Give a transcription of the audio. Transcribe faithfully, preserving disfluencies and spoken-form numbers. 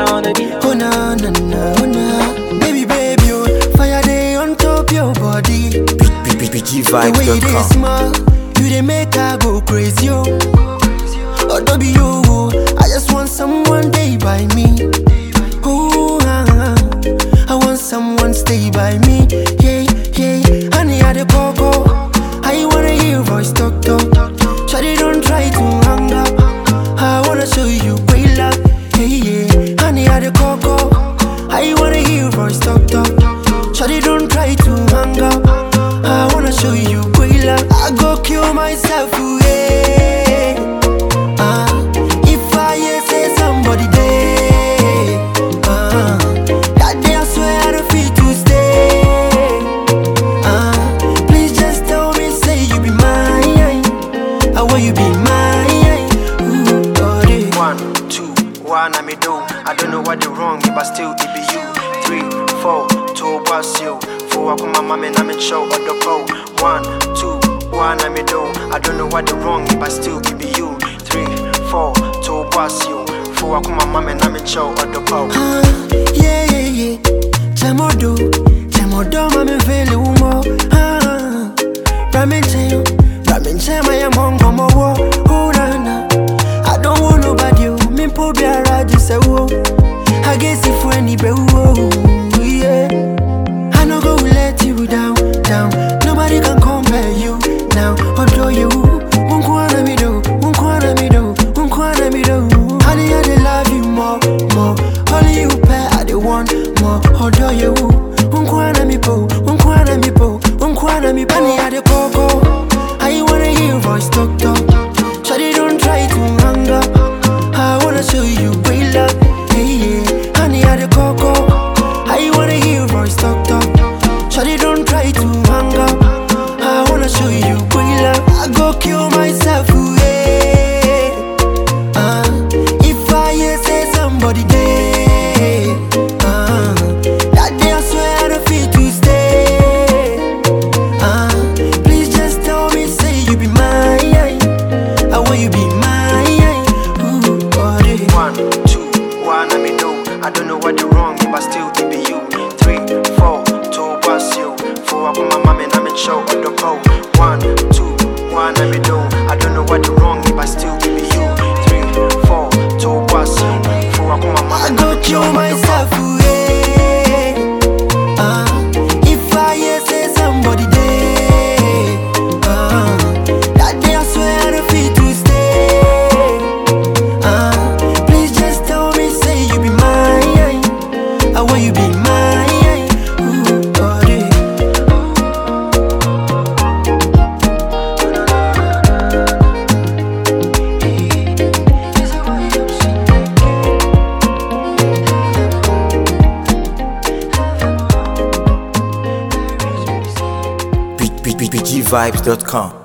on a beat. Oh na na na, oh na. Baby, baby, oh, fire day on top your body. P G The vibes way dot they com. smile, you they make her go crazy, oh. Oh, don't be you, oh. I just want someone day by me. Oh, ah, ah. I want someone stay by me. Yeah, yeah. Honey, I the coco. I wanna hear your voice talk, talk. Shawty, don't try to hang up. I wanna show you great love. Hey, yeah. Honey, I the coco. I wanna hear your voice talk, talk. Shawty, don't try to hang up. I wanna show you great love. I go kill myself, yeah. Uh, if I hear say somebody there, uh, that day I swear I don't feel to stay. Uh, please just tell me, say you be mine. I want you be mine. Ooh, oh, yeah. One, two, one, I'm a do. I don't know what the wrong me, but still it be you. Three, four, two, was you. Four, I come my mom and I'm in show or the pole. One, two, one, I'm a do. I don't know what the wrong me, but still it be you. Three, four, two, was you. Four, I come my mom and I'm in show or the pole. Uh, yeah, yeah, yeah. Chamodo, chamodo, mami vele umo. Ah, ramen chayo, ramen chayo, my mongo mo wo. Oh na na, I don't want nobody. Me po biara jise wo. I guess if any be wo, yeah. I no go let you down, down. Nobody can compare you now. Although you, unkwana mi do, unkwana mi do, unkwana mi do. Honey, I dey love you more, more. Only you pay, I dey want more. Although you, unkwana mi po, unkwana mi po, unkwana mi po. Honey, I dey coco. I wanna hear your voice talk, talk. Shawty, don't try to hang up. I wanna show you great love. Hey, yeah. Honey, I dey coco. I wanna hear your voice talk, talk. Shawty, don't try to hang up. I wanna show you great love. I go kill myself, yeah. Uh, if I hear say somebody there, uh, that day I swear I don't feel to stay. Uh, please just tell me, say you be mine. I want you be mine. Ooh, oh, yeah. One, two, one, I'm a do. I don't know what the wrong me, but still it be you. Three, four, two, was you. Four, I come my mom and I'm in show or the pole. One, two, one, I'm a do. I don't know what the wrong me, but still it be you. Three, four, two, was you. Four, I come my mom I and go I'm in show kill or the myself, pole. yeah. Uh, if I hear say somebody there, uh, that day I swear I don't feel to stay. Uh, please just tell me, say you be mine. I want you be mine. Ooh, oh, yeah. P G vibes dot com.